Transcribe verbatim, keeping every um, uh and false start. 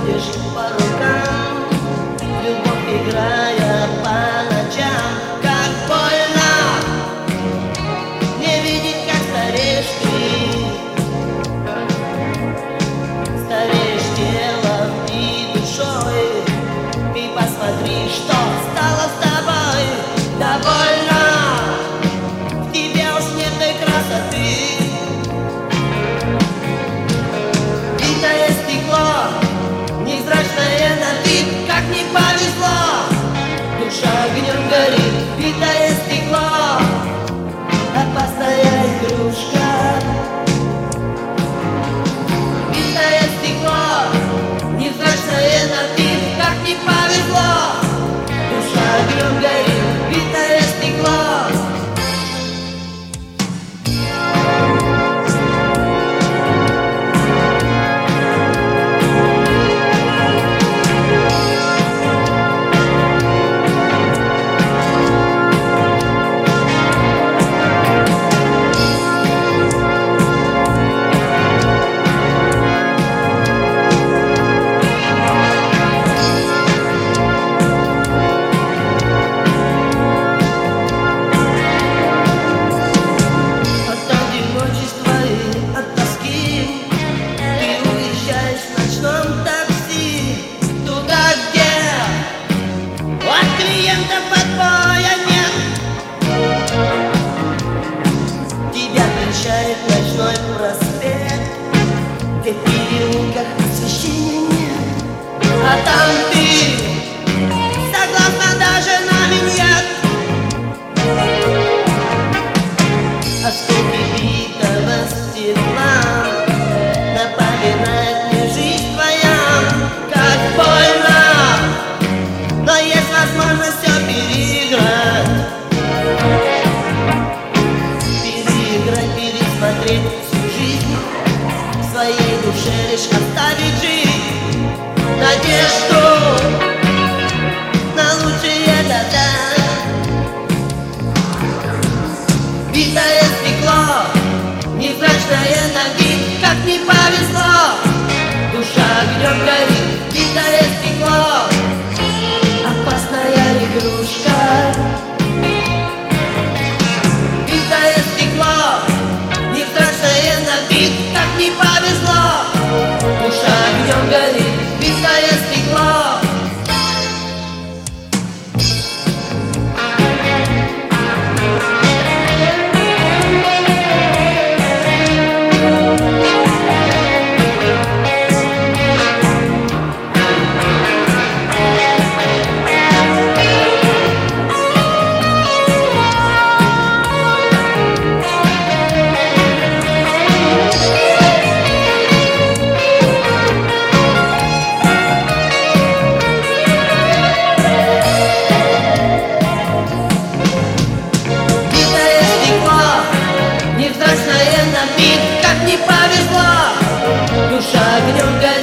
ходишь по рукам, любовь играя по ночам. Как больно не видеть, как стареешь ты. Стареешь телом и душой. Ты посмотри, что стало с тобой. Довольно, в тебе уж нет той красоты. Битое стекло, невзрачное на вид, как не повезло. Душа огнем горит, битое стекло, опасная игрушка. Битое стекло, невзрачное на вид, как не повезло. Душа огнем горит, битое стекло. Ночной проспект, где в переулках освещения нет, а там ты согласна даже на миньет. А сколько битого стекла напоминает мне жизнь твоя. Как больно, но есть возможность все переиграть. Пересмотреть всю жизнь, в своей душе лишь оставить жить надежду на лучшие года. Битое стекло, невзрачное на вид, как не повезло. Душа огнем горит, битое стекло, опасная игрушка. Битое стекло, невзрачное на вид, как не повезло. Душа огнем горит, битое стекло. Невзрачное на вид, как не повезло. Душа огнем горит.